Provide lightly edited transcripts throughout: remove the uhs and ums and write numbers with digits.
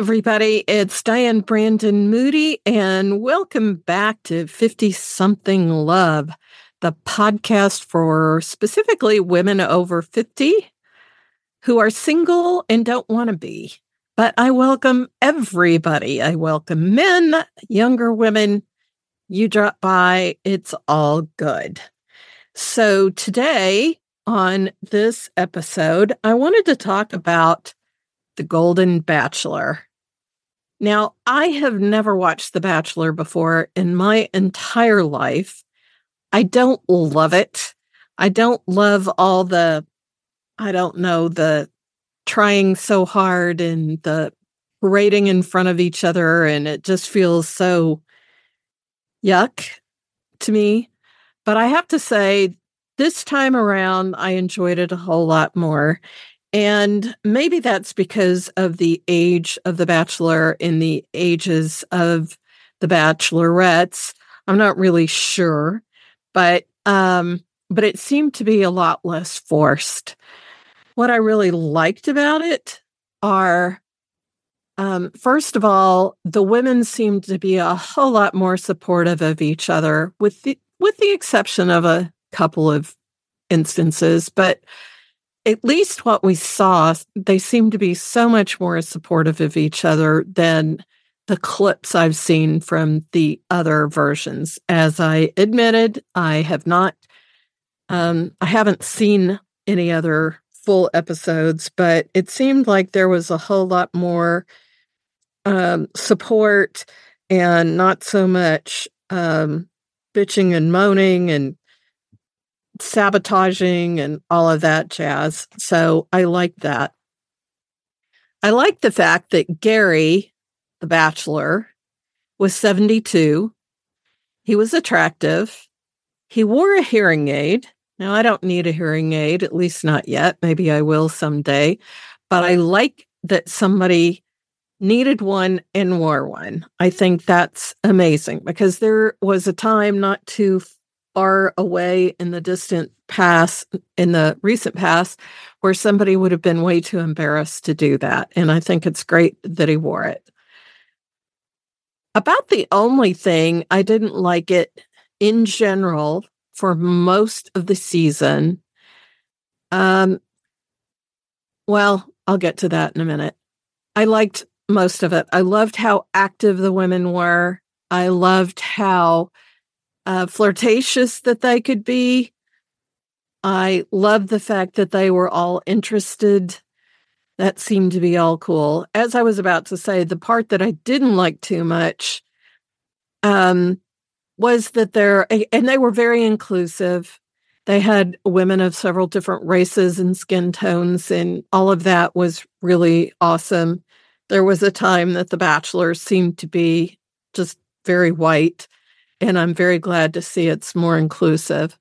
everybody. It's Diane Brandon Moody, and welcome back to 50 Something Love, the podcast for specifically women over 50 who are single and don't want to be. But I welcome everybody. I welcome men, younger women. You drop by, it's all good. So today on this episode, I wanted to talk about The Golden Bachelor. Now, I have never watched The Bachelor before in my entire life. I don't love it. I don't love all the trying so hard and the parading in front of each other, and it just feels so yuck to me. But I have to say, this time around, I enjoyed it a whole lot more. And maybe that's because of the age of The Bachelor and the ages of the Bachelorettes. I'm not really sure, but it seemed to be a lot less forced. What I really liked about it are, first of all, the women seemed to be a whole lot more supportive of each other, with the exception of a couple of instances, but at least what we saw, they seem to be so much more supportive of each other than the clips I've seen from the other versions. As I admitted, I haven't seen any other full episodes, but it seemed like there was a whole lot more support and not so much bitching and moaning and sabotaging and all of that jazz. So I like that. I like the fact that Gary, the Bachelor, was 72. He was attractive. He wore a hearing aid. Now, I don't need a hearing aid, at least not yet. Maybe I will someday. But I like that somebody needed one and wore one. I think that's amazing, because there was a time not too far away in the recent past, where somebody would have been way too embarrassed to do that. And I think it's great that he wore it. About the only thing I didn't like it in general for most of the season, well, I'll get to that in a minute. I liked most of it. I loved how active the women were. I loved how flirtatious that they could be. I loved the fact that they were all interested. That seemed to be all cool. As I was about to say, the part that I didn't like too much was that they were very inclusive. They had women of several different races and skin tones, and all of that was really awesome. There was a time that the Bachelor seemed to be just very white, and I'm very glad to see it's more inclusive.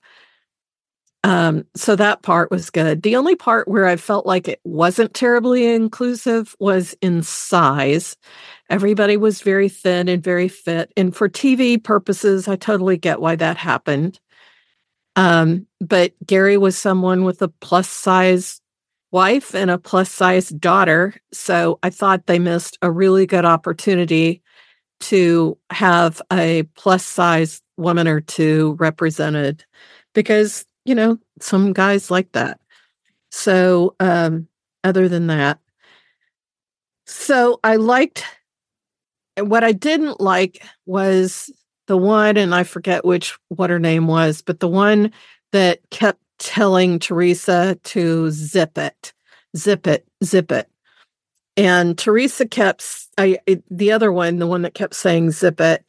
So that part was good. The only part where I felt like it wasn't terribly inclusive was in size. Everybody was very thin and very fit. And for TV purposes, I totally get why that happened. But Gary was someone with a plus size wife and a plus size daughter. So I thought they missed a really good opportunity to have a plus size woman or two represented, because, some guys like that. So, other than that, so what I didn't like was the one, and I forget what her name was, but the one that kept telling Teresa to zip it. And Teresa the other one, the one that kept saying zip it,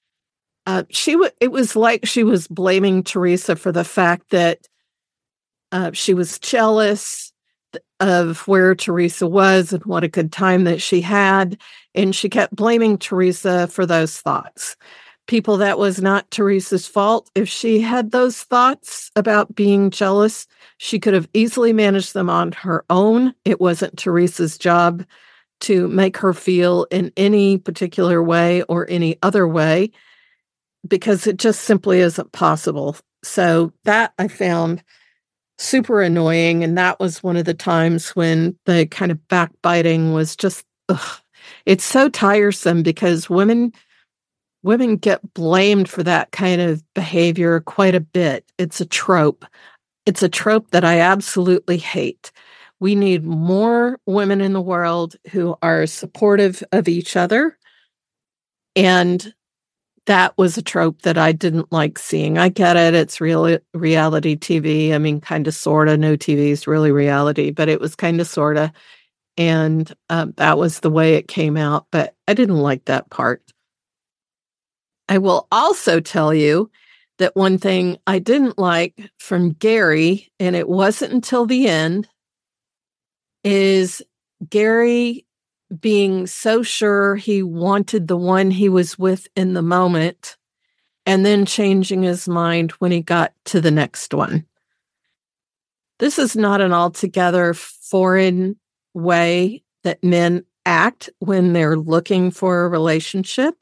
it was like she was blaming Teresa for the fact that she was jealous of where Teresa was and what a good time that she had. And she kept blaming Teresa for those thoughts. People, that was not Teresa's fault. If she had those thoughts about being jealous, she could have easily managed them on her own. It wasn't Teresa's job to make her feel in any particular way or any other way, because it just simply isn't possible. So that I found super annoying. And that was one of the times when the kind of backbiting was just, ugh. It's so tiresome because women get blamed for that kind of behavior quite a bit. It's a trope. It's a trope that I absolutely hate. We need more women in the world who are supportive of each other, and that was a trope that I didn't like seeing. I get it, it's reality TV. I mean, kinda, sorta, no TV is really reality, but it was kinda, sorta, and, that was the way it came out, but I didn't like that part. I will also tell you that one thing I didn't like from Gary, and it wasn't until the end, is Gary being so sure he wanted the one he was with in the moment and then changing his mind when he got to the next one. This is not an altogether foreign way that men act when they're looking for a relationship.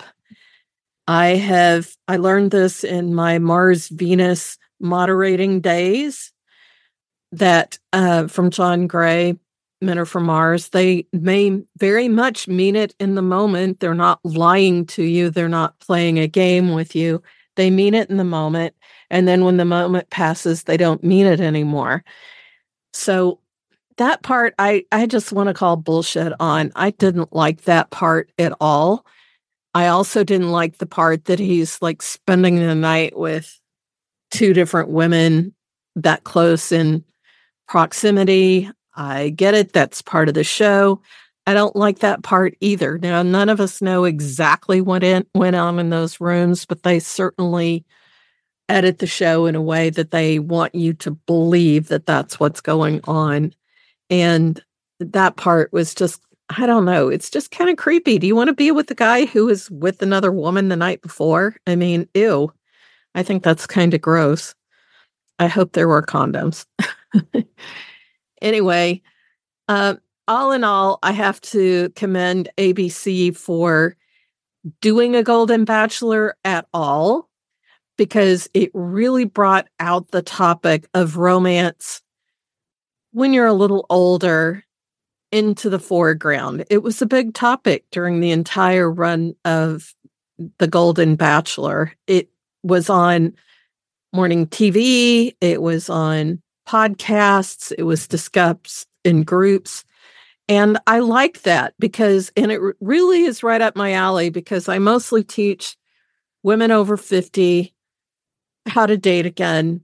I learned this in my Mars Venus moderating days that from John Gray, Men Are From Mars. They may very much mean it in the moment. They're not lying to you. They're not playing a game with you. They mean it in the moment. And then when the moment passes, they don't mean it anymore. So that part I just want to call bullshit on. I didn't like that part at all. I also didn't like the part that he's like spending the night with two different women that close in proximity. I get it. That's part of the show. I don't like that part either. Now, none of us know exactly what went on in those rooms, but they certainly edit the show in a way that they want you to believe that that's what's going on. And that part was just, I don't know, it's just kind of creepy. Do you want to be with the guy who was with another woman the night before? I mean, ew. I think that's kind of gross. I hope there were condoms. Anyway, all in all, I have to commend ABC for doing a Golden Bachelor at all, because it really brought out the topic of romance when you're a little older into the foreground. It was a big topic during the entire run of the Golden Bachelor. It was on morning TV, it was on podcasts, it was discussed in groups. And I like that because, and it really is right up my alley because I mostly teach women over 50 how to date again.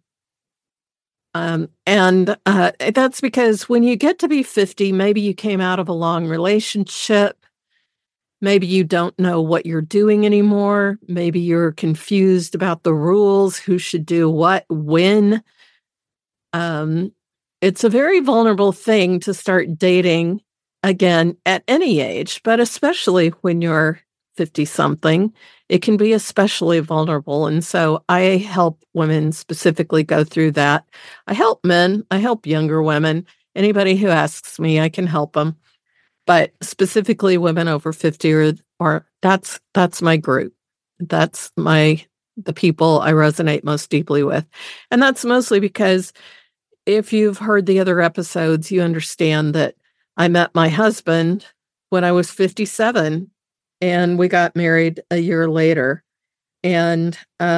That's because when you get to be 50, maybe you came out of a long relationship. Maybe you don't know what you're doing anymore. Maybe you're confused about the rules, who should do what, when. It's a very vulnerable thing to start dating again at any age, but especially when you're 50 something, it can be especially vulnerable. And so I help women specifically go through that. I help men, I help younger women. Anybody who asks me, I can help them. But specifically women over 50 or that's my group. That's the people I resonate most deeply with. And that's mostly because if you've heard the other episodes, you understand that I met my husband when I was 57 and we got married a year later. And,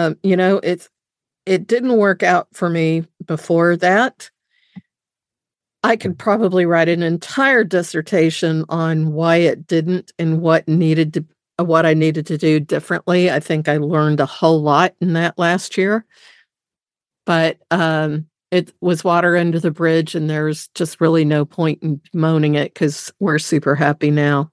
it didn't work out for me before that. I could probably write an entire dissertation on why it didn't and what I needed to do differently. I think I learned a whole lot in that last year. But, it was water under the bridge, and there's just really no point in moaning it because we're super happy now.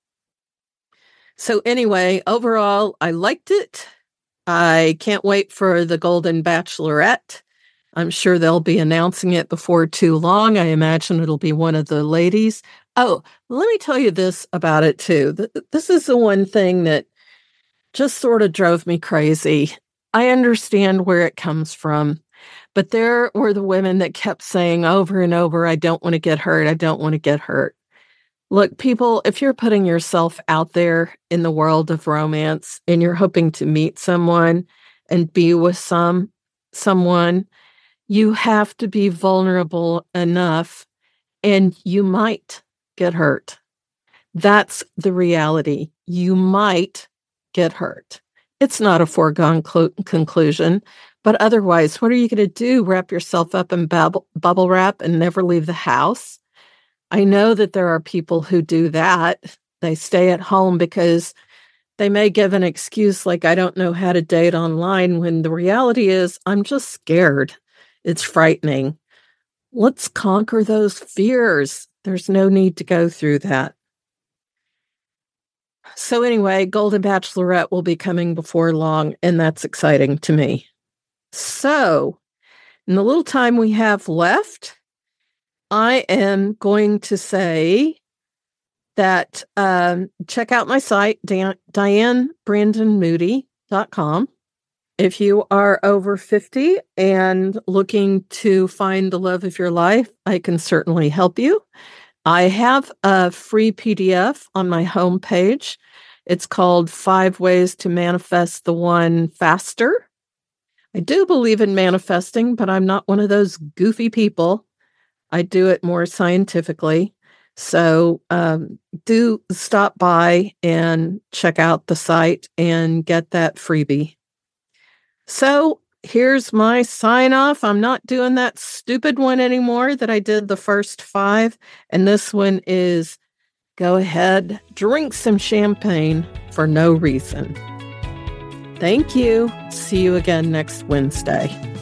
So anyway, overall, I liked it. I can't wait for the Golden Bachelorette. I'm sure they'll be announcing it before too long. I imagine it'll be one of the ladies. Oh, let me tell you this about it too. This is the one thing that just sort of drove me crazy. I understand where it comes from, but there were the women that kept saying over and over, I don't want to get hurt. I don't want to get hurt. Look, people, if you're putting yourself out there in the world of romance and you're hoping to meet someone and be with someone, you have to be vulnerable enough and you might get hurt. That's the reality. You might get hurt. It's not a foregone conclusion, but otherwise, what are you going to do? Wrap yourself up in bubble wrap and never leave the house? I know that there are people who do that. They stay at home because they may give an excuse like, I don't know how to date online, when the reality is, I'm just scared. It's frightening. Let's conquer those fears. There's no need to go through that. So anyway, Golden Bachelorette will be coming before long, and that's exciting to me. So, in the little time we have left, I am going to say that check out my site, DianeBrandonMoody.com. If you are over 50 and looking to find the love of your life, I can certainly help you. I have a free PDF on my homepage. It's called 5 Ways to Manifest the One Faster. I do believe in manifesting, but I'm not one of those goofy people. I do it more scientifically. So do stop by and check out the site and get that freebie. So here's my sign off. I'm not doing that stupid one anymore that I did the first 5. And this one is go ahead, drink some champagne for no reason. Thank you. See you again next Wednesday.